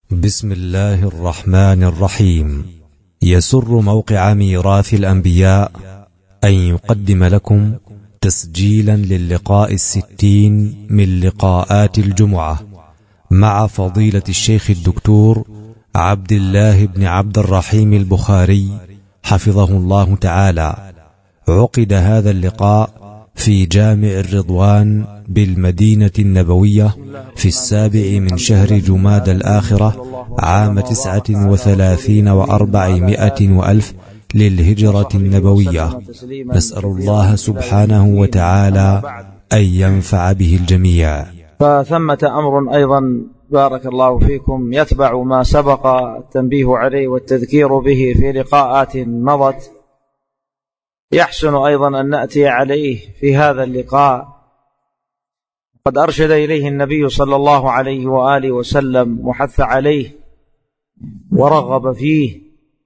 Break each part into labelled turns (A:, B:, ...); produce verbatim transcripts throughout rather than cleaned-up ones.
A: بسم الله الرحمن الرحيم. يسر موقع ميراث الأنبياء أن يقدم لكم تسجيلا للقاء الستين من لقاءات الجمعة مع فضيلة الشيخ الدكتور عبد الله بن عبد الرحيم البخاري حفظه الله تعالى. عقد هذا اللقاء في جامع الرضوان بالمدينة النبوية في السابع من شهر جماد الآخرة عام تسعة وثلاثين وأربعمائة وألف للهجرة النبوية. نسأل الله سبحانه وتعالى أن ينفع به الجميع.
B: فثمة أمر أيضا بارك الله فيكم يتبع ما سبق التنبيه عليه والتذكير به في لقاءات مضت، يحسن أيضا أن نأتي عليه في هذا اللقاء. قد أرشد إليه النبي صلى الله عليه وآله وسلم وحث عليه ورغب فيه،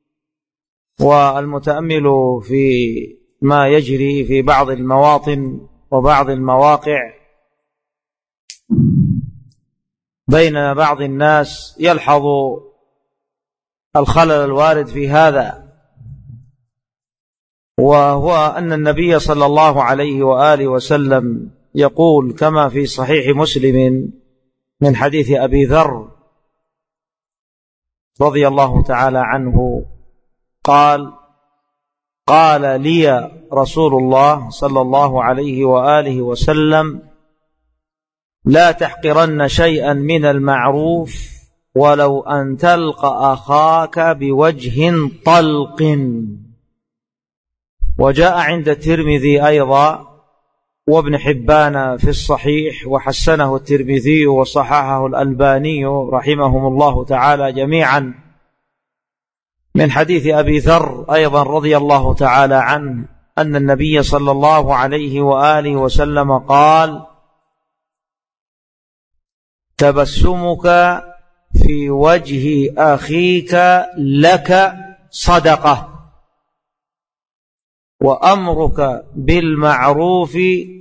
B: والمتأمل في ما يجري في بعض المواطن وبعض المواقع بين بعض الناس يلحظ الخلل الوارد في هذا، وهو أن النبي صلى الله عليه وآله وسلم يقول كما في صحيح مسلم من حديث أبي ذر رضي الله تعالى عنه قال: قال لي رسول الله صلى الله عليه وآله وسلم: لا تحقرن شيئا من المعروف ولو أن تلقى أخاك بوجه طلق. وجاء عند الترمذي أيضا وابن حبان في الصحيح، وحسنه الترمذي وصححه الألباني رحمهم الله تعالى جميعا، من حديث أبي ذر أيضا رضي الله تعالى عنه أن النبي صلى الله عليه وآله وسلم قال: تبسمك في وجه أخيك لك صدقة، وأمرك بالمعروف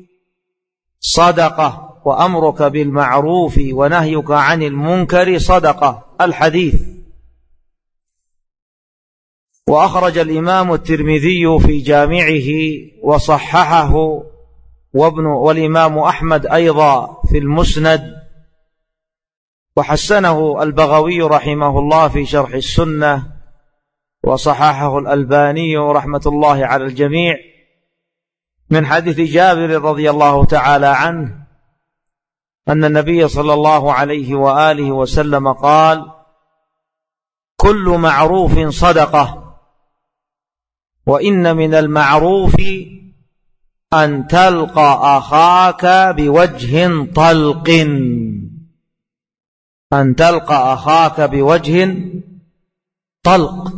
B: صدقة، وأمرك بالمعروف ونهيك عن المنكر صدقة. الحديث. وأخرج الإمام الترمذي في جامعه وصححه، وابن والإمام أحمد أيضا في المسند، وحسنه البغوي رحمه الله في شرح السنة، وصححه الألباني رحمة الله على الجميع، من حديث جابر رضي الله تعالى عنه أن النبي صلى الله عليه وآله وسلم قال: كل معروف صدقة، وإن من المعروف أن تلقى أخاك بوجه طلق. أن تلقى أخاك بوجه طلق.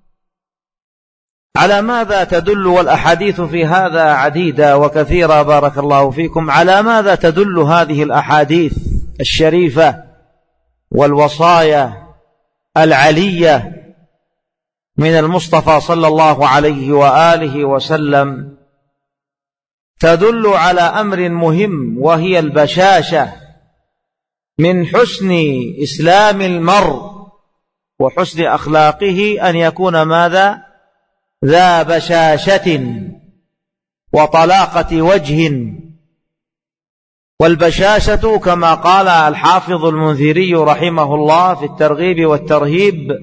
B: على ماذا تدل؟ والأحاديث في هذا عديدة وكثيرة بارك الله فيكم. على ماذا تدل هذه الأحاديث الشريفة والوصايا العلية من المصطفى صلى الله عليه وآله وسلم؟ تدل على أمر مهم، وهي البشاشة. من حسن إسلام المرء وحسن أخلاقه أن يكون ماذا؟ ذا بشاشة وطلاقة وجه. والبشاشة كما قال الحافظ المنذري رحمه الله في الترغيب والترهيب،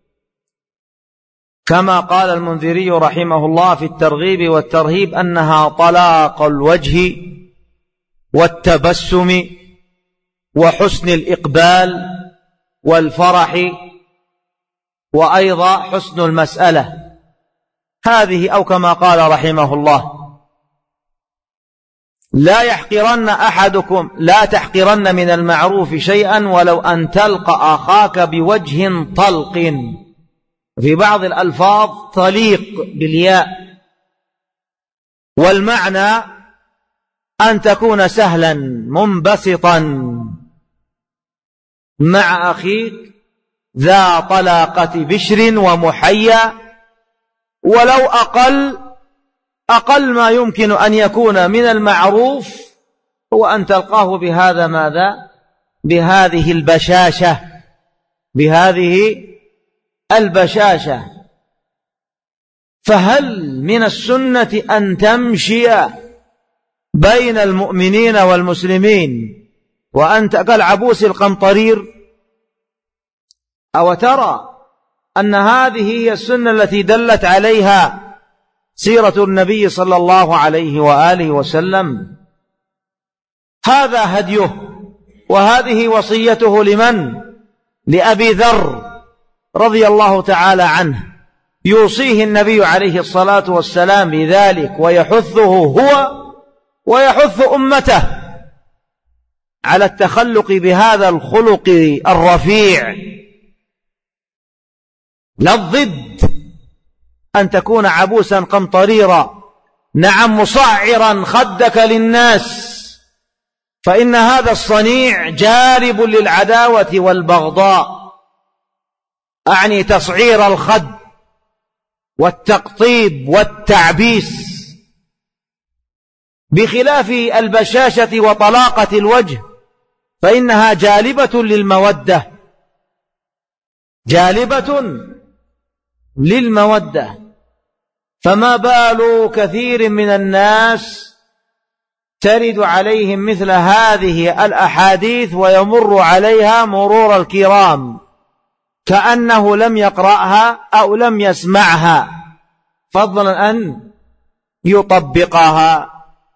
B: كما قال المنذري رحمه الله في الترغيب والترهيب أنها طلاق الوجه والتبسم وحسن الإقبال والفرح، وأيضا حسن المسألة. هذه أو كما قال رحمه الله: لا يحقرن أحدكم لا تحقرن من المعروف شيئا ولو أن تلقى أخاك بوجه طلق. في بعض الألفاظ طليق بالياء، والمعنى أن تكون سهلا منبسطا مع أخيك ذا طلاقة بشر ومحيا، ولو أقل أقل ما يمكن أن يكون من المعروف هو أن تلقاه بهذا ماذا؟ بهذه البشاشة بهذه البشاشة. فهل من السنة أن تمشي بين المؤمنين والمسلمين وأنت كالعبوس القمطرير؟ أو ترى أن هذه هي السنة التي دلت عليها سيرة النبي صلى الله عليه وآله وسلم؟ هذا هديه، وهذه وصيته لمن؟ لأبي ذر رضي الله تعالى عنه، يوصيه النبي عليه الصلاة والسلام بذلك، ويحثه هو ويحث أمته على التخلق بهذا الخلق الرفيع. لا الضد أن تكون عبوسا قمطريرا، نعم مصعرا خدك للناس، فإن هذا الصنيع جالب للعداوة والبغضاء، أعني تصعير الخد والتقطيب والتعبيس، بخلاف البشاشة وطلاقة الوجه فإنها جالبة للمودة، جالبة للمودة. فما بال كثير من الناس ترد عليهم مثل هذه الأحاديث ويمر عليها مرور الكرام كأنه لم يقرأها أو لم يسمعها، فضلا أن يطبقها.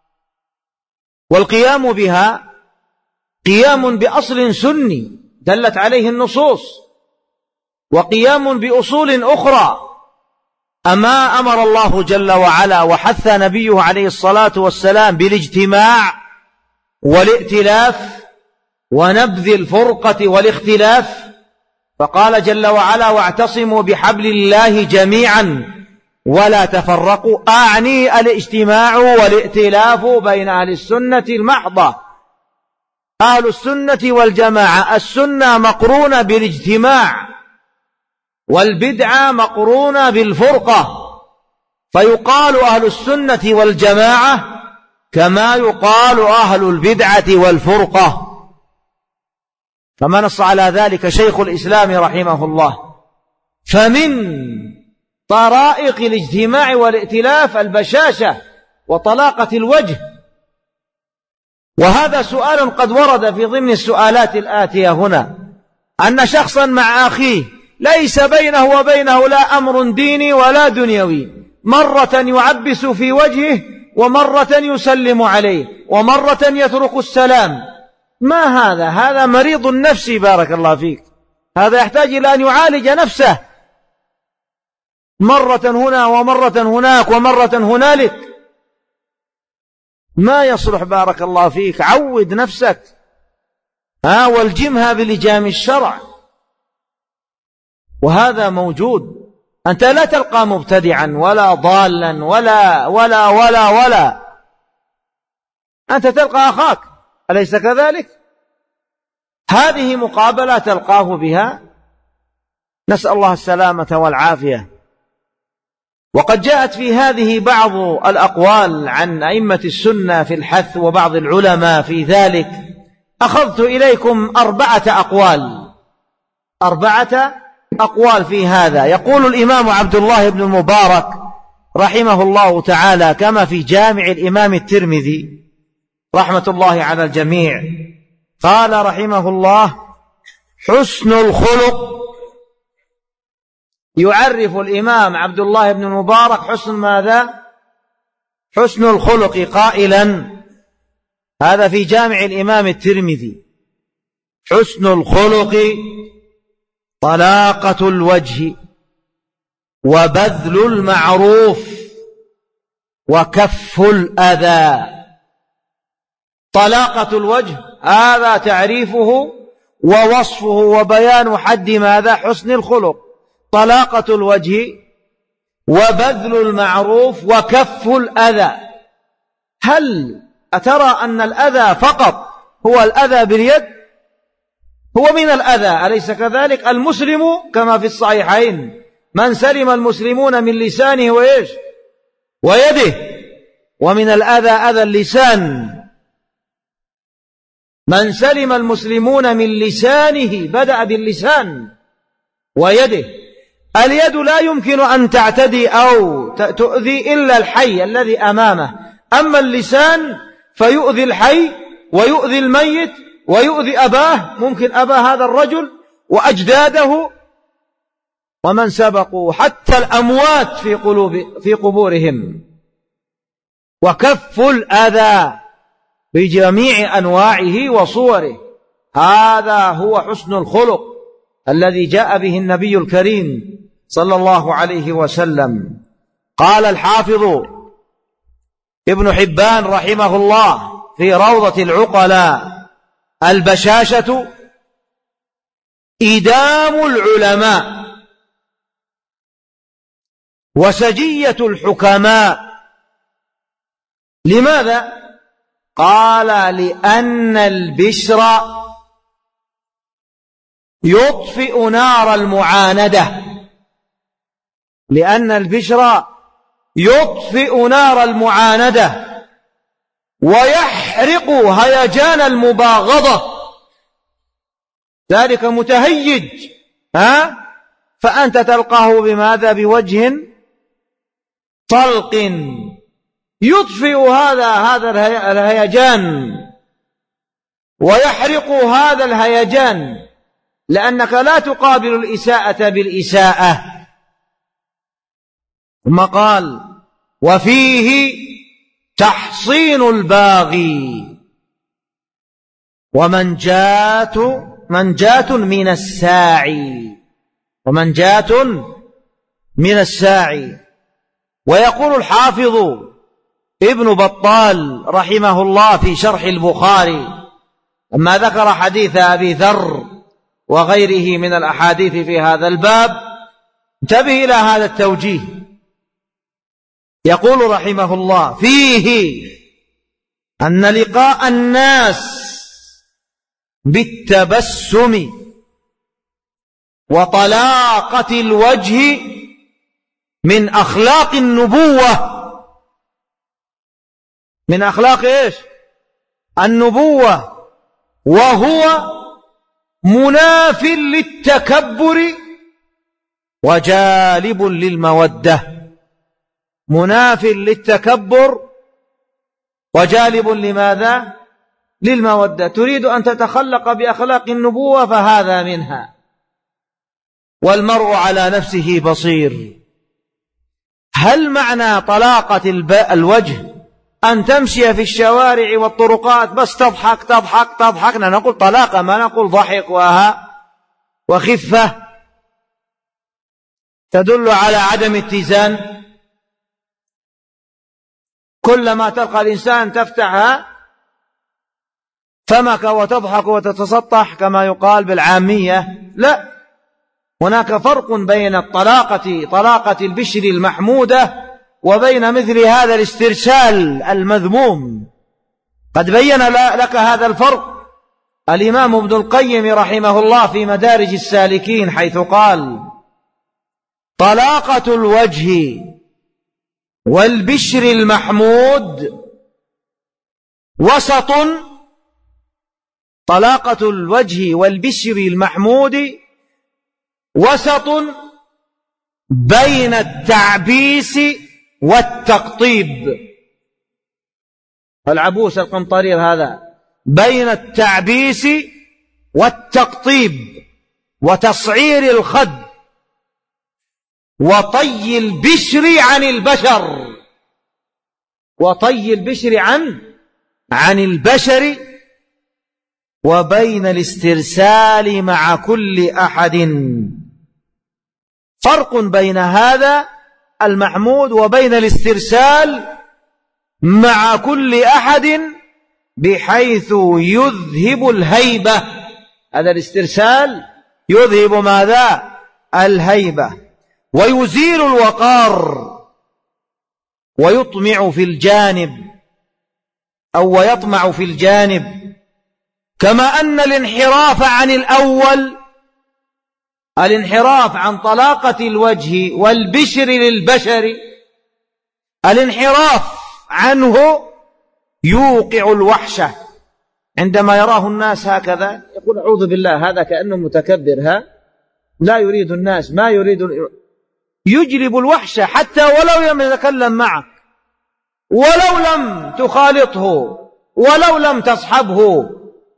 B: والقيام بها قيام بأصل سني دلت عليه النصوص، وقيام بأصول أخرى. أما أمر الله جل وعلا وحث نبيه عليه الصلاة والسلام بالاجتماع والائتلاف ونبذ الفرقة والاختلاف، فقال جل وعلا: واعتصموا بحبل الله جميعا ولا تفرقوا، أعني الاجتماع والائتلاف بين أهل السنة المحضة. أهل السنة والجماعة، السنة مقرونة بالاجتماع والبدعة مقرونة بالفرقة، فيقال أهل السنة والجماعة كما يقال أهل البدعة والفرقة. كما نص على ذلك شيخ الإسلام رحمه الله. فمن طرائق الاجتماع والائتلاف البشاشة وطلاقة الوجه. وهذا سؤال قد ورد في ضمن السؤالات الآتية هنا، أن شخصا مع أخيه ليس بينه وبينه لا أمر ديني ولا دنيوي، مرة يعبس في وجهه ومرة يسلم عليه ومرة يترك السلام. ما هذا؟ هذا مريض النفس بارك الله فيك، هذا يحتاج إلى أن يعالج نفسه، مرة هنا ومرة هناك ومرة هنالك، ما يصلح بارك الله فيك. عود نفسك ها والجمها بلجام الشرع. وهذا موجود، أنت لا تلقى مبتدعا ولا ضالا ولا ولا ولا ولا أنت تلقى أخاك، أليس كذلك؟ هذه مقابلة تلقاه بها، نسأل الله السلامة والعافية. وقد جاءت في هذه بعض الأقوال عن أئمة السنة في الحث وبعض العلماء في ذلك. أخذت إليكم أربعة أقوال أربعة أقوال في هذا. يقول الإمام عبد الله بن المبارك رحمه الله تعالى كما في جامع الإمام الترمذي رحمة الله على الجميع، قال رحمه الله: حسن الخلق. يعرف الإمام عبد الله بن المبارك حسن ماذا؟ حسن الخلق قائلا، هذا في جامع الإمام الترمذي: حسن الخلق طلاقة الوجه وبذل المعروف وكف الأذى. طلاقة الوجه هذا تعريفه ووصفه وبيان حد ماذا؟ حسن الخلق. طلاقة الوجه وبذل المعروف وكف الأذى. هل أترى أن الأذى فقط هو الأذى باليد؟ هو من الأذى، أليس كذلك؟ المسلم كما في الصحيحين من سلم المسلمون من لسانه وإيش ويده. ومن الأذى أذى اللسان، من سلم المسلمون من لسانه، بدأ باللسان ويده. اليد لا يمكن أن تعتدي أو تؤذي إلا الحي الذي أمامه، أما اللسان فيؤذي الحي ويؤذي الميت ويؤذي أباه، ممكن أبا هذا الرجل وأجداده ومن سبقوا حتى الأموات في قلوب في قبورهم. وكف الأذى بجميع أنواعه وصوره، هذا هو حسن الخلق الذي جاء به النبي الكريم صلى الله عليه وسلم. قال الحافظ ابن حبان رحمه الله في روضة العقلاء: البشاشة إدام العلماء وسجية الحكماء. لماذا؟ قال: لأن البشر يطفئ نار المعاندة، لأن البشر يطفئ نار المعاندة ويحرق هيجان المباغضة. ذلك متهيج، ها؟ فأنت تلقاه بماذا؟ بوجه طلق يطفئ هذا هذا الهيجان ويحرق هذا الهيجان، لأنك لا تقابل الإساءة بالإساءة. ثم قال: وفيه تحصين الباغي ومنجاة منجاة من الساعي، ومنجاة من الساعي. ويقول الحافظ ابن بطال رحمه الله في شرح البخاري لما ذكر حديث أبي ذر وغيره من الأحاديث في هذا الباب، انتبه إلى هذا التوجيه. يقول رحمه الله: فيه أن لقاء الناس بالتبسم وطلاقة الوجه من أخلاق النبوة. من أخلاق إيش؟ النبوة، وهو مناف للتكبر وجالب للمودة. مناف للتكبر وجالب لماذا؟ للمودة. تريد أن تتخلق بأخلاق النبوة فهذا منها. والمرء على نفسه بصير. هل معنى طلاقة الوجه أن تمشي في الشوارع والطرقات بس تضحك تضحك تضحك؟ نقول طلاقة، ما نقول ضحك وها وخفة تدل على عدم اتزان. كلما تلقى الإنسان تفتح فمك وتضحك وتتسطح كما يقال بالعامية. لا، هناك فرق بين الطلاقة طلاقة البشر المحمودة وبين مثل هذا الاسترسال المذموم. قد بين لك هذا الفرق الإمام ابن القيم رحمه الله في مدارج السالكين، حيث قال: طلاقة الوجه والبشر المحمود وسط. طلاقة الوجه والبشر المحمود وسط بين التعبيس والتقطيب. العبوس القنطرير هذا بين التعبيس والتقطيب وتصعير الخد وطي البشر عن البشر، وطي البشر عن عن البشر وبين الاسترسال مع كل أحد. فرق بين هذا المحمود وبين الاسترسال مع كل أحد بحيث يذهب الهيبة. هذا الاسترسال يذهب ماذا؟ الهيبة، ويزيل الوقار، ويطمع في الجانب أو ويطمع في الجانب. كما أن الانحراف عن الأول، الانحراف عن طلاقة الوجه والبشر للبشر، الانحراف عنه يوقع الوحشة. عندما يراه الناس هكذا يقول: أعوذ بالله، هذا كأنه متكبر، ها لا يريد الناس، ما يريد، يجلب الوحشة حتى ولو لم يتكلم معك، ولو لم تخالطه، ولو لم تصحبه.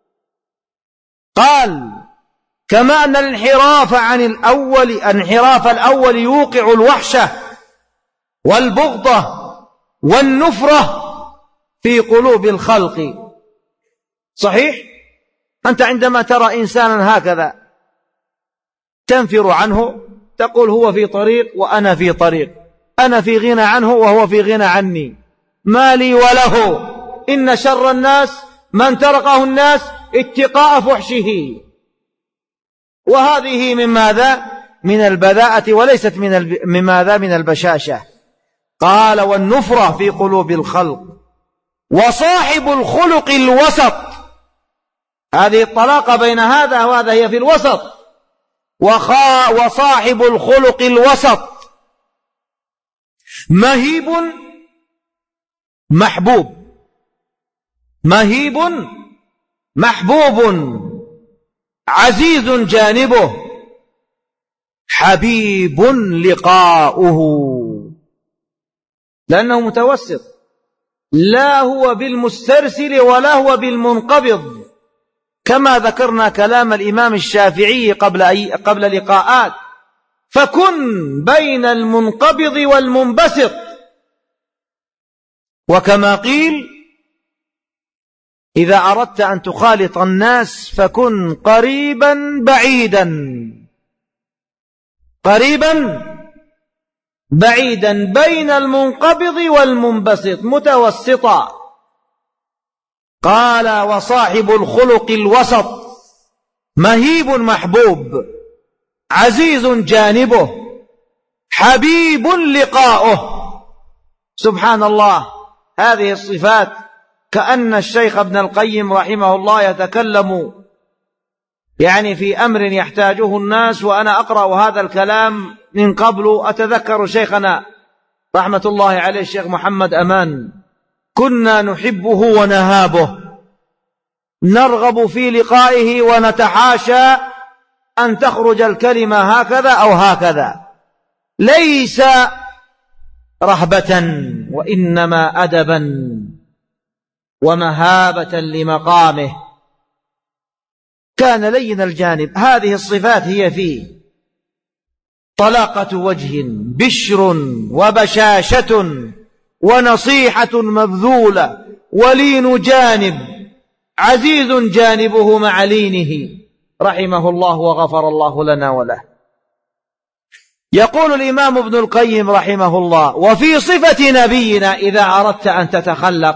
B: قال كما أن الانحراف عن الأول، انحراف الأول يوقع الوحشة والبغضة والنفرة في قلوب الخلق. صحيح؟ أنت عندما ترى إنسانا هكذا تنفر عنه، تقول هو في طريق وأنا في طريق، أنا في غنى عنه وهو في غنى عني، ما لي وله، إن شر الناس من تركه الناس اتقاء فحشه. وهذه من ماذا؟ من البذاءة، وليست من الب... من ماذا؟ من البشاشة. قال والنفرة في قلوب الخلق. وصاحب الخلق الوسط، هذه الطلاقة بين هذا وهذا هي في الوسط. وخا وصاحب الخلق الوسط مهيب محبوب، مهيب محبوب، عزيز جانبه، حبيب لقاؤه، لأنه متوسط، لا هو بالمسترسل ولا هو بالمنقبض، كما ذكرنا كلام الإمام الشافعي قبل أي قبل لقاءات، فكن بين المنقبض والمنبسط. وكما قيل إذا أردت أن تخالط الناس فكن قريبا بعيدا، قريبا بعيدا، بين المنقبض والمنبسط، متوسطا. قال وصاحب الخلق الوسط مهيب محبوب، عزيز جانبه، حبيب لقاؤه. سبحان الله، هذه الصفات كأن الشيخ ابن القيم رحمه الله يتكلم يعني في أمر يحتاجه الناس. وأنا أقرأ هذا الكلام من قبل أتذكر شيخنا رحمة الله عليه الشيخ محمد أمان، كنا نحبه ونهابه، نرغب في لقائه ونتحاشى أن تخرج الكلمة هكذا أو هكذا، ليس رهبة وإنما أدبا ومهابة لمقامه. كان لين الجانب، هذه الصفات هي فيه: طلاقة وجه، بشر وبشاشة، ونصيحة مبذولة، ولين جانب، عزيز جانبه مع لينه، رحمه الله وغفر الله لنا وله. يقول الإمام ابن القيم رحمه الله: وفي صفة نبينا إذا أردت أن تتخلق،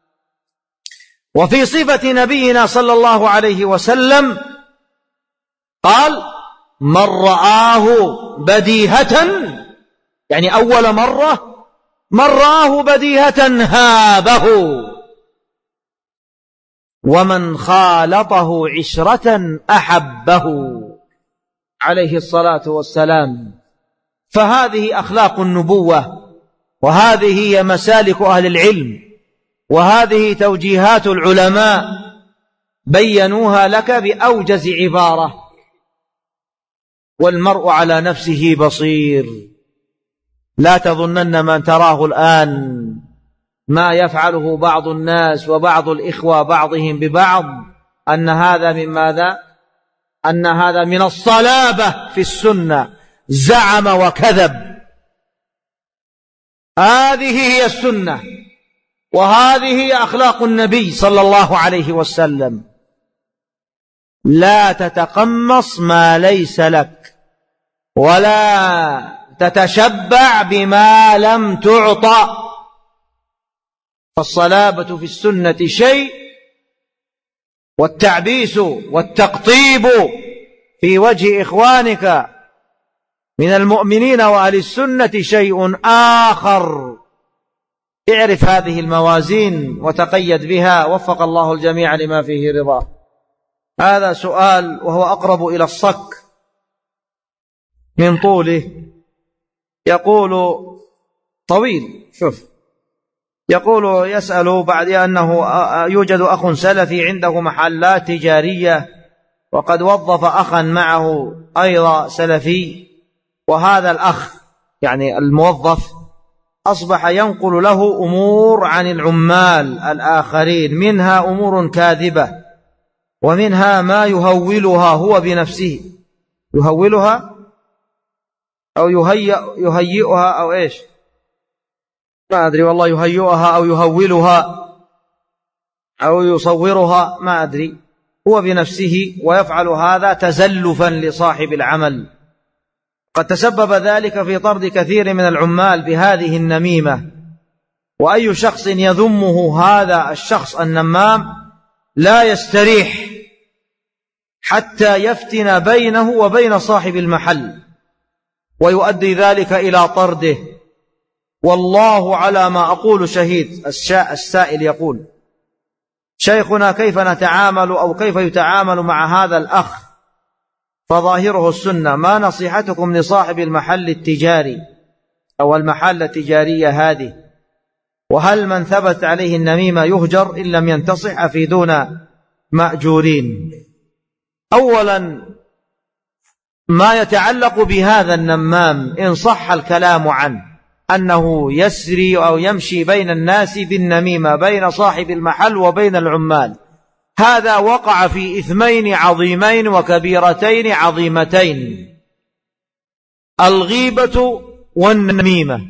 B: وفي صفة نبينا صلى الله عليه وسلم قال: من رآه بديهة، يعني أول مرة، من رآه بديهة هابه، ومن خالطه عشرة أحبه، عليه الصلاة والسلام. فهذه أخلاق النبوة، وهذه هي مسالك أهل العلم، وهذه توجيهات العلماء بينوها لك بأوجز عبارة: والمرء على نفسه بصير. لا تظنن من تراه الآن ما يفعله بعض الناس وبعض الإخوة بعضهم ببعض أن هذا من ماذا؟ أن هذا من الصلابة في السنة، زعم وكذب. هذه هي السنة، وهذه هي أخلاق النبي صلى الله عليه وسلم. لا تتقمص ما ليس لك، ولا تتشبع بما لم تعطى. فالصلابة في السنة شيء، والتعبيس والتقطيب في وجه إخوانك من المؤمنين وأهل السنة شيء آخر. اعرف هذه الموازين وتقيد بها، وفق الله الجميع لما فيه رضاه. هذا سؤال وهو أقرب إلى الصك من طوله، يقول طويل، شوف، يقول يسأل بعد أنه يوجد أخ سلفي عنده محلات تجارية وقد وظف أخا معه أيضا سلفي، وهذا الأخ يعني الموظف أصبح ينقل له أمور عن العمال الآخرين، منها أمور كاذبة ومنها ما يهولها هو بنفسه، يهولها أو يهيئ يهيئها أو إيش ما أدري والله، يهيئها أو يهولها أو يصورها ما أدري، هو بنفسه، ويفعل هذا تزلفا لصاحب العمل. قد تسبب ذلك في طرد كثير من العمال بهذه النميمة. وأي شخص يذمه هذا الشخص النمام لا يستريح حتى يفتن بينه وبين صاحب المحل، ويؤدي ذلك إلى طرده. والله على ما أقول شهيد. السائل يقول: شيخنا كيف نتعامل أو كيف يتعامل مع هذا الأخ فظاهره السنة؟ ما نصيحتكم لصاحب المحل التجاري أو المحل التجارية هذه؟ وهل من ثبت عليه النميمة يهجر إن لم ينتصح أفيدونا مأجورين؟ أولا ما يتعلق بهذا النمام إن صح الكلام عنه أنه يسري أو يمشي بين الناس بالنميمة بين صاحب المحل وبين العمال، هذا وقع في إثمين عظيمين وكبيرتين عظيمتين: الغيبة والنميمة.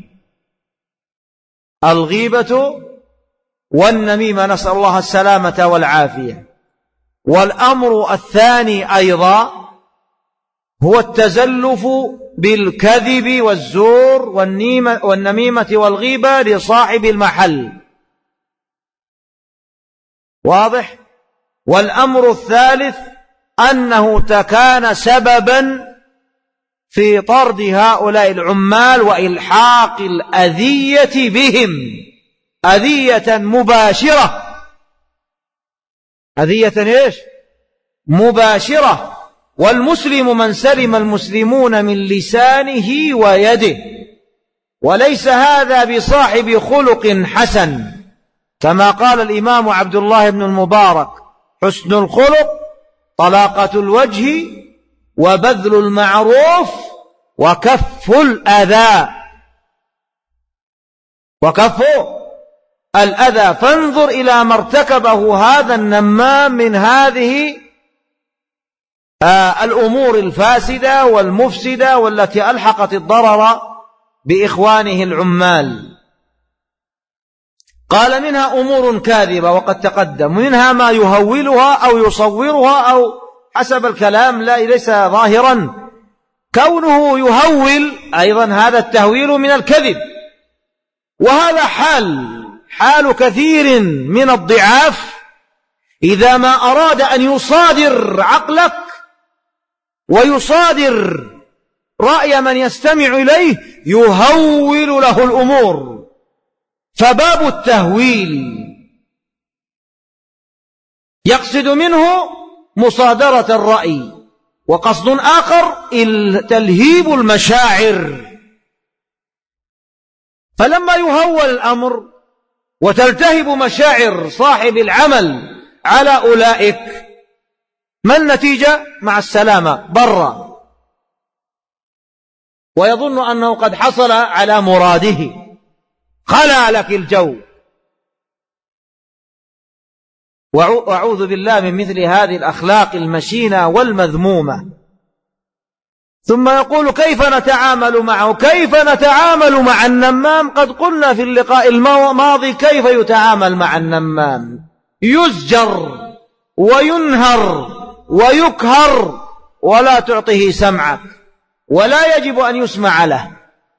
B: الغيبة والنميمة، نسأل الله السلامة والعافية. والأمر الثاني أيضا هو التزلف بالكذب والزور والنميمة والغيبة لصاحب المحل. واضح؟ والأمر الثالث أنه كان سببا في طرد هؤلاء العمال وإلحاق الأذية بهم أذية مباشرة. أذية إيش؟ مباشرة. والمسلم من سلم المسلمون من لسانه ويده، وليس هذا بصاحب خلق حسن، كما قال الإمام عبد الله بن المبارك: حسن الخلق طلاقة الوجه وبذل المعروف وكف الأذى وكف الأذى. فانظر إلى ما ارتكبه هذا النمام من هذه آه الأمور الفاسدة والمفسدة والتي ألحقت الضرر بإخوانه العمال. قال: منها أمور كاذبة وقد تقدم، منها ما يهولها أو يصورها أو حسب الكلام لا ليس ظاهرا. كونه يهول أيضا هذا التهويل من الكذب، وهذا حال حال كثير من الضعاف إذا ما أراد أن يصادر عقلك ويصادر رأي من يستمع إليه يهول له الأمور. فباب التهويل يقصد منه مصادرة الرأي، وقصد آخر تلهيب المشاعر. فلما يهول الأمر وتلتهب مشاعر صاحب العمل على أولئك، ما النتيجة؟ مع السلامة برا، ويظن أنه قد حصل على مراده، خلع لك الجو. وأعوذ بالله من مثل هذه الأخلاق المشينة والمذمومة. ثم يقول: كيف نتعامل معه؟ كيف نتعامل مع النمام؟ قد قلنا في اللقاء الماضي كيف يتعامل مع النمام: يزجر وينهر ويكهر ولا تعطه سمعك، ولا يجب أن يسمع له.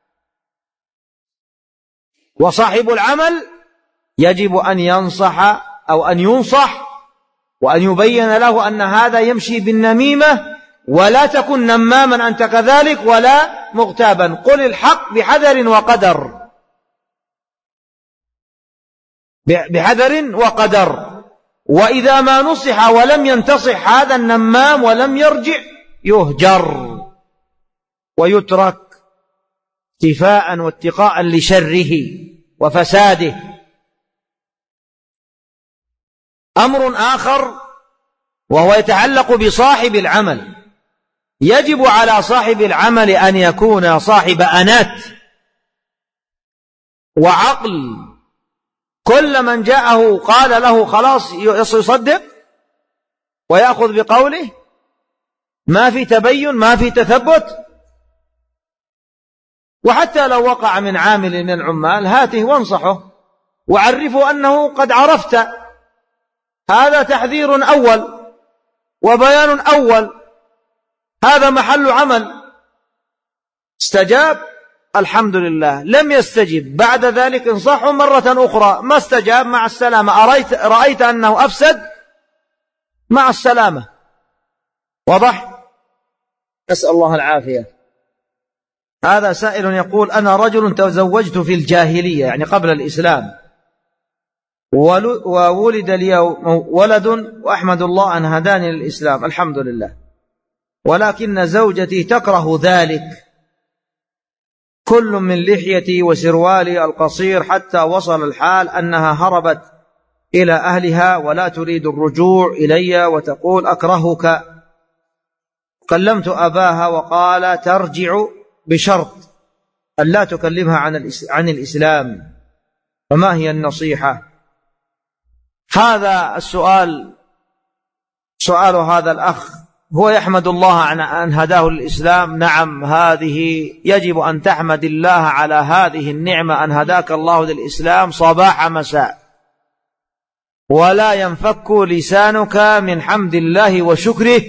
B: وصاحب العمل يجب أن ينصح أو أن ينصح وأن يبين له أن هذا يمشي بالنميمة، ولا تكن نماما أنت كذلك ولا مغتابا. قل الحق بحذر وقدر، بحذر وقدر. وإذا ما نصح ولم ينتصح هذا النمام ولم يرجع يهجر ويترك اكتفاء واتقاء لشره وفساده. أمر آخر وهو يتعلق بصاحب العمل. يجب على صاحب العمل أن يكون صاحب أنات وعقل. كل من جاءه قال له خلاص يصدق ويأخذ بقوله، ما في تبين، ما في تثبت. وحتى لو وقع من عامل من العمال هاته وانصحه وعرفه أنه قد عرفت، هذا تحذير أول وبيان أول، هذا محل عمل. استجاب الحمد لله، لم يستجب بعد ذلك انصحه مرة أخرى، ما استجاب مع السلامة، أرأيت رأيت أنه أفسد مع السلامة. واضح؟ أسأل الله العافية. هذا سائل يقول: أنا رجل تزوجت في الجاهلية يعني قبل الإسلام، وولد لي ولد وأحمد الله أن هداني للإسلام الحمد لله، ولكن زوجتي تكره ذلك، كل من لحيتي وسروالي القصير، حتى وصل الحال أنها هربت إلى أهلها ولا تريد الرجوع إلي وتقول أكرهك. كلمت أباها وقال ترجع بشرط أن لا تكلمها عن الإسلام، فما هي النصيحة؟ هذا السؤال سؤال هذا الأخ، هو يحمد الله عن أن هداه للإسلام. نعم، هذه يجب أن تحمد الله على هذه النعمة أن هداك الله للإسلام صباح مساء، ولا ينفك لسانك من حمد الله وشكره،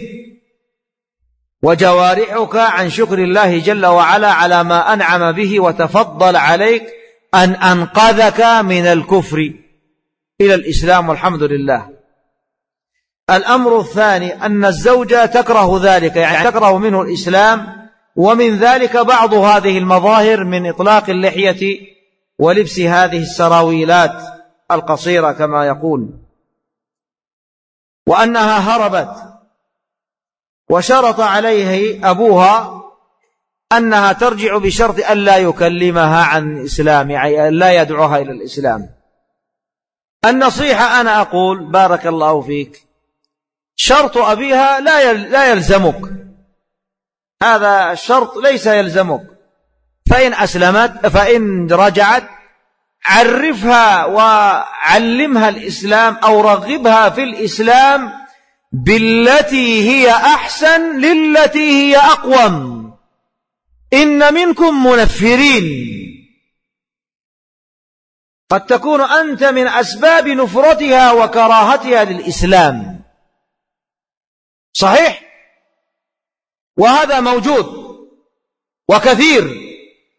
B: وجوارحك عن شكر الله جل وعلا على ما أنعم به وتفضل عليك أن أنقذك من الكفر إلى الإسلام، والحمد لله. الأمر الثاني أن الزوجة تكره ذلك، يعني تكره منه الإسلام، ومن ذلك بعض هذه المظاهر من إطلاق اللحية ولبس هذه السراويلات القصيرة كما يقول، وأنها هربت وشرط عليه أبوها أنها ترجع بشرط أن لا يكلمها عن الإسلام، يعني أن لا يدعوها إلى الإسلام. النصيحة أنا أقول بارك الله فيك، شرط أبيها لا يلزمك، هذا الشرط ليس يلزمك. فإن أسلمت فإن رجعت عرفها وعلمها الإسلام أو رغبها في الإسلام بالتي هي أحسن للتي هي أقوم. إن منكم منفرين، قد تكون أنت من أسباب نفرتها وكراهتها للإسلام، صحيح، وهذا موجود وكثير.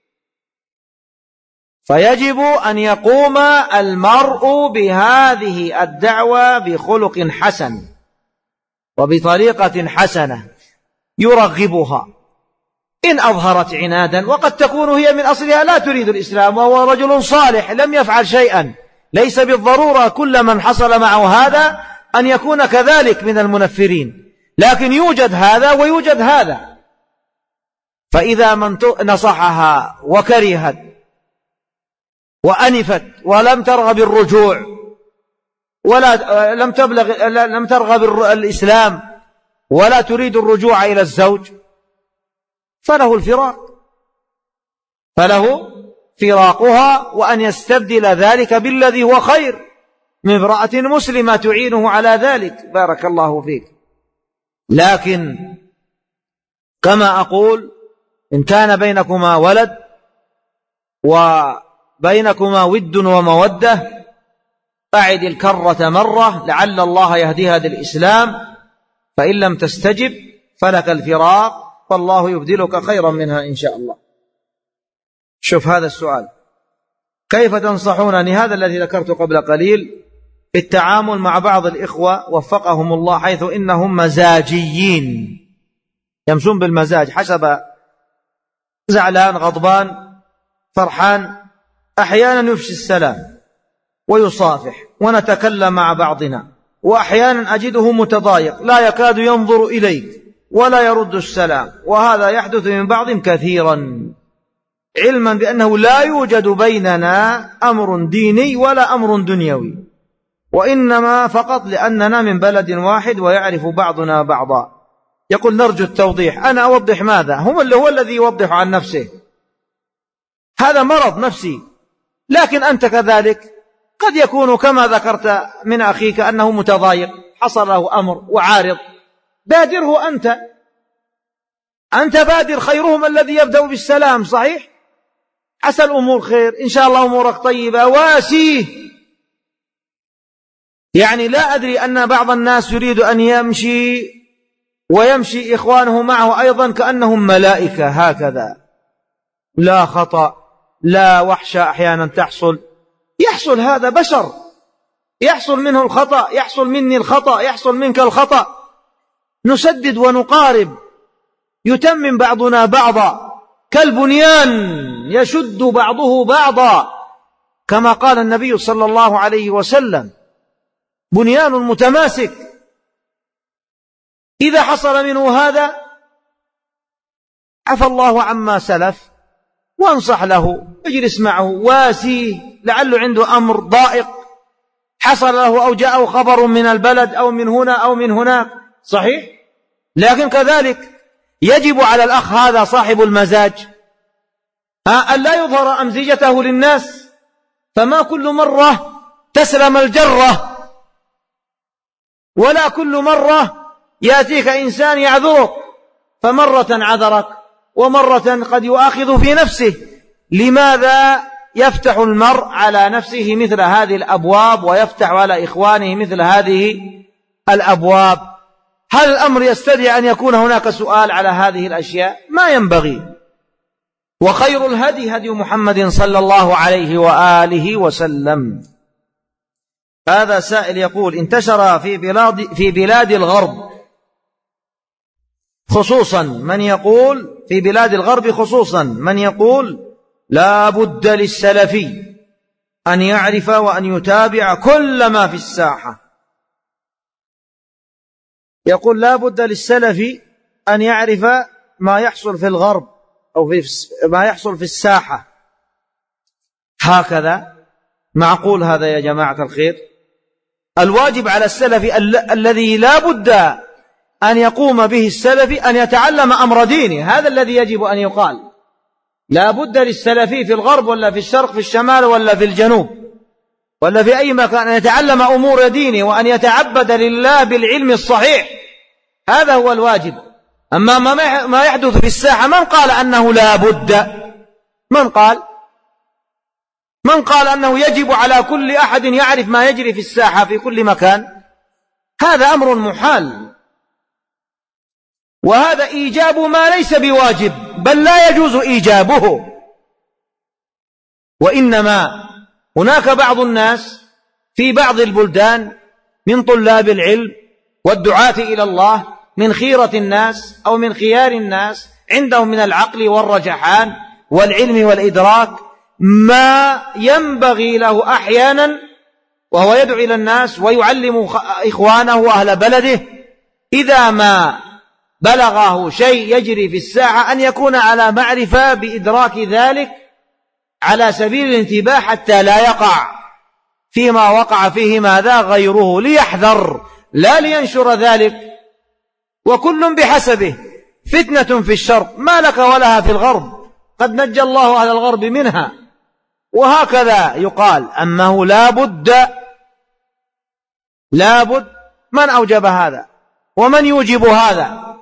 B: فيجب أن يقوم المرء بهذه الدعوة بخلق حسن وبطريقة حسنة يرغبها. إن أظهرت عنادا، وقد تكون هي من أصلها لا تريد الإسلام وهو رجل صالح لم يفعل شيئا، ليس بالضرورة كل من حصل معه هذا أن يكون كذلك من المنفرين، لكن يوجد هذا ويوجد هذا. فإذا من نصحها وكرهت وأنفت ولم ترغب الرجوع ولا لم تبلغ لم ترغب الإسلام ولا تريد الرجوع إلى الزوج، فله الفراق، فله فراقها، وأن يستبدل ذلك بالذي هو خير من امرأة مسلمة تعينه على ذلك. بارك الله فيك. لكن كما أقول، إن كان بينكما ولد وبينكما ود ومودة، أعد الكرة مرة لعل الله يهديها للإسلام، فإن لم تستجب فلك الفراق، فالله يبدلك خيرا منها إن شاء الله. شوف هذا السؤال: كيف تنصحونني، هذا الذي ذكرت قبل قليل، في التعامل مع بعض الإخوة وفقهم الله، حيث إنهم مزاجيين، يمشون بالمزاج، حسب زعلان غضبان فرحان، أحيانا يفشي السلام ويصافح ونتكلم مع بعضنا، وأحيانا أجده متضايق لا يكاد ينظر إليك ولا يرد السلام، وهذا يحدث من بعض كثيرا، علما بأنه لا يوجد بيننا أمر ديني ولا أمر دنيوي، وإنما فقط لأننا من بلد واحد ويعرف بعضنا بعضا. يقول نرجو التوضيح. أنا أوضح ماذا؟ هم اللي هو الذي يوضح عن نفسه، هذا مرض نفسي. لكن أنت كذلك قد يكون كما ذكرت من أخيك أنه متضايق، حصل له أمر وعارض، بادره أنت أنت بادر، خيرهم الذي يبدأ بالسلام. صحيح؟ عسى الأمور خير، إن شاء الله أمورك طيبة، واسيه. يعني لا أدري أن بعض الناس يريد أن يمشي ويمشي إخوانه معه أيضا كأنهم ملائكة هكذا، لا خطأ لا وحشة أحيانا تحصل، يحصل، هذا بشر، يحصل منه الخطأ، يحصل مني الخطأ، يحصل منك الخطأ، نسدد ونقارب، يتمم بعضنا بعضا كالبنيان يشد بعضه بعضا، كما قال النبي صلى الله عليه وسلم: بنيان متماسك. إذا حصل منه هذا عفى الله عما سلف، وانصح له، اجلس معه، واسيه، لعله عنده أمر ضائق حصل له أو جاءه خبر من البلد أو من هنا أو من هناك. صحيح؟ لكن كذلك يجب على الأخ هذا صاحب المزاج أن لا يظهر أمزجته للناس، فما كل مرة تسلم الجرة، ولا كل مرة يأتيك إنسان يعذرك، فمرة عذرك ومرة قد يؤاخذ في نفسه. لماذا يفتح المرء على نفسه مثل هذه الأبواب ويفتح على إخوانه مثل هذه الأبواب؟ هل الأمر يستدعي أن يكون هناك سؤال على هذه الأشياء؟ ما ينبغي. وخير الهدي هدي محمد صلى الله عليه وآله وسلم. هذا سائل يقول: انتشر في بلاد, في بلاد الغرب خصوصا من يقول في بلاد الغرب خصوصا من يقول لا بد للسلفي أن يعرف وأن يتابع كل ما في الساحة. يقول لا بد للسلفي أن يعرف ما يحصل في الغرب أو في ما يحصل في الساحة. هكذا معقول هذا يا جماعة الخير؟ الواجب على السلفي ال- الذي لا بد أن يقوم به السلفي أن يتعلم أمر دينه، هذا الذي يجب أن يقال. لا بد للسلفي في الغرب ولا في الشرق، في الشمال ولا في الجنوب ولا في أي مكان، أن يتعلم أمور دينه وأن يتعبد لله بالعلم الصحيح، هذا هو الواجب. أما ما يحدث في الساحة، من قال أنه لا بد؟ من قال من قال أنه يجب على كل أحد يعرف ما يجري في الساحة في كل مكان؟ هذا أمر محال، وهذا إيجاب ما ليس بواجب، بل لا يجوز إيجابه. وإنما هناك بعض الناس في بعض البلدان من طلاب العلم والدعاة إلى الله، من خيرة الناس أو من خيار الناس، عندهم من العقل والرجحان والعلم والإدراك ما ينبغي له أحيانا، وهو يدعو إلى الناس ويعلم إخوانه وأهل بلده إذا ما بلغه شيء يجري في الساحة أن يكون على معرفة بإدراك ذلك على سبيل الانتباه، حتى لا يقع فيما وقع فيه ماذا غيره، ليحذر لا لينشر ذلك. وكل بحسبه، فتنة في الشرق ما لك ولها في الغرب، قد نجى الله أهل الغرب منها، وهكذا يقال. أنه لا بد لا بد من أوجب هذا ومن يوجب هذا؟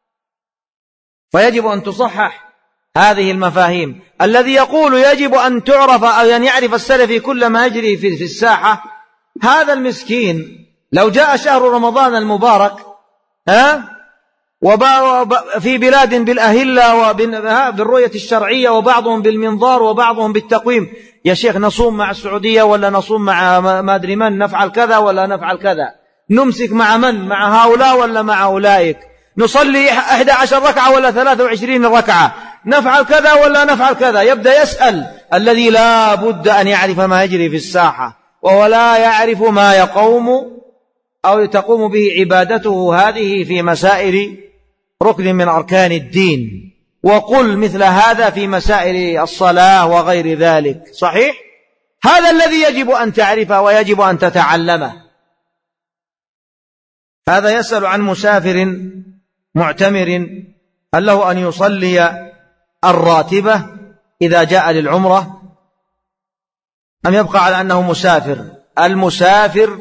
B: فيجب أن تصحح هذه المفاهيم. الذي يقول يجب أن تعرف أو أن يعرف السلفي كل ما يجري في الساحة، هذا المسكين لو جاء شهر رمضان المبارك ها في بلاد بالأهلة وبالرؤية الشرعية، وبعضهم بالمنظار وبعضهم بالتقويم، يا شيخ نصوم مع السعودية ولا نصوم مع ما أدري من، نفعل كذا ولا نفعل كذا، نمسك مع من، مع هؤلاء ولا مع أولئك، نصلي أحد عشر ركعة ولا ثلاثة وعشرين ركعة، نفعل كذا ولا نفعل كذا. يبدأ يسأل الذي لا بد أن يعرف ما يجري في الساحة، وهو لا يعرف ما يقوم أو تقوم به عبادته هذه في مسائل ركن من أركان الدين. وقل مثل هذا في مسائل الصلاة وغير ذلك. صحيح؟ هذا الذي يجب أن تعرفه ويجب أن تتعلمه. هذا يسأل عن مسافر معتمر هل له أن يصلي الراتبة إذا جاء للعمرة أم يبقى على أنه مسافر؟ المسافر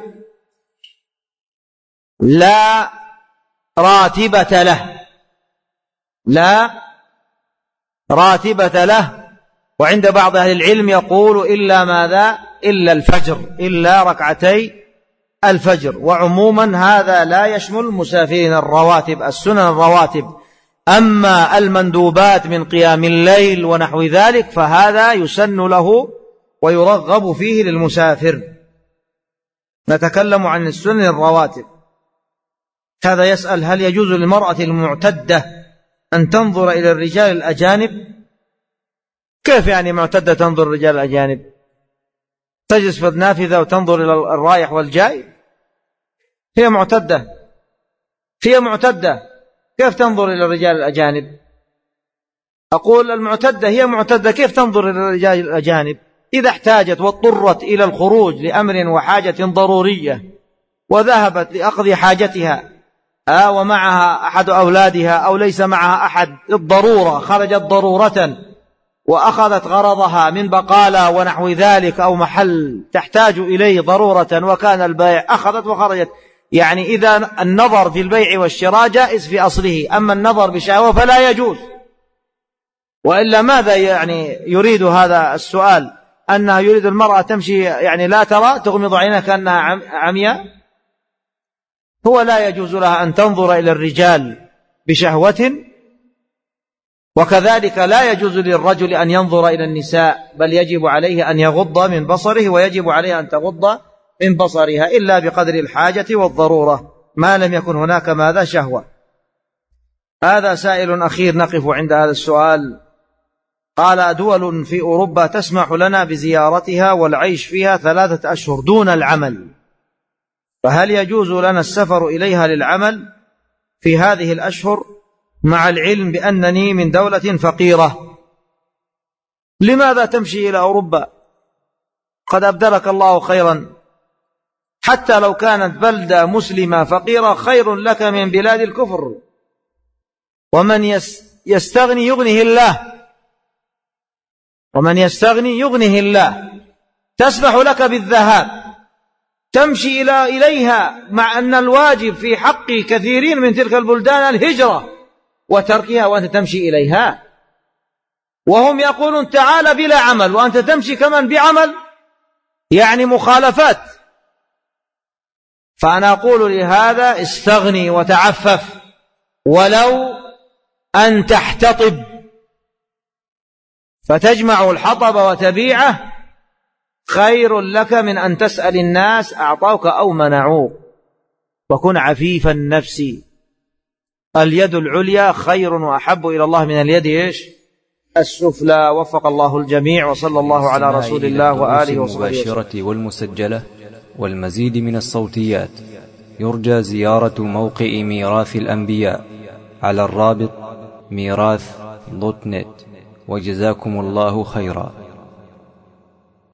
B: لا راتبة له، لا راتبة له. وعند بعض أهل العلم يقول إلا ماذا؟ إلا الفجر، إلا ركعتي الفجر. وعموما هذا لا يشمل المسافرين الرواتب، السنن الرواتب. أما المندوبات من قيام الليل ونحو ذلك فهذا يسن له ويرغب فيه للمسافر. نتكلم عن السنن الرواتب. هذا يسأل هل يجوز للمرأة المعتدة أن تنظر إلى الرجال الأجانب؟ كيف يعني معتدة تنظر الرجال الأجانب؟ تجلس في النافذة وتنظر إلى الرايح والجاي؟ هي معتدة، هي معتدة، كيف تنظر إلى الرجال الأجانب؟ أقول المعتدة هي معتدة، كيف تنظر إلى الرجال الأجانب؟ إذا احتاجت واضطرت إلى الخروج لأمر وحاجة ضرورية وذهبت لأقضي حاجتها آه ومعها أحد أولادها أو ليس معها أحد، الضرورة خرجت ضرورة وأخذت غرضها من بقالة ونحو ذلك أو محل تحتاج إليه ضرورة وكان البيع، أخذت وخرجت. يعني إذا النظر في البيع والشراء جائز في أصله، أما النظر بشهوة فلا يجوز. وإلا ماذا يعني يريد هذا السؤال؟ أنها يريد المرأة تمشي يعني لا ترى، تغمض عينها كأنها عمياء؟ هو لا يجوز لها أن تنظر إلى الرجال بشهوة، وكذلك لا يجوز للرجل أن ينظر إلى النساء، بل يجب عليه أن يغض من بصره ويجب عليه أن تغض من بصرها إلا بقدر الحاجة والضرورة ما لم يكن هناك ماذا شهوة. هذا سائل أخير نقف عند هذا السؤال. قال دول في أوروبا تسمح لنا بزيارتها والعيش فيها ثلاثة أشهر دون العمل، فهل يجوز لنا السفر إليها للعمل في هذه الأشهر مع العلم بأنني من دولة فقيرة؟ لماذا تمشي إلى أوروبا؟ قد أبدلك الله خيرا. حتى لو كانت بلدة مسلمة فقيرة خير لك من بلاد الكفر. ومن يستغني يغنيه الله، ومن يستغني يغنيه الله. تسمح لك بالذهاب تمشي إلى إليها مع أن الواجب في حق كثيرين من تلك البلدان الهجرة وتركها، وأنت تمشي إليها وهم يقولون تعال بلا عمل وأنت تمشي كمان بعمل، يعني مخالفات. فأنا أقول لهذا استغني وتعفف، ولو أن تحتطب فتجمع الحطب وتبيعه خير لك من أن تسأل الناس أعطوك أو منعوك. وكن عفيف النفس. اليد العليا خير وأحب إلى الله من اليد إيش؟ السفلى. وفق الله الجميع، وصلى الله على رسول الله وآله وصحبه
A: المباشرة والمسجلة والمزيد من الصوتيات. يرجى زيارة موقع ميراث الأنبياء على الرابط ميراث دوت نت. وجزاكم الله خيرا.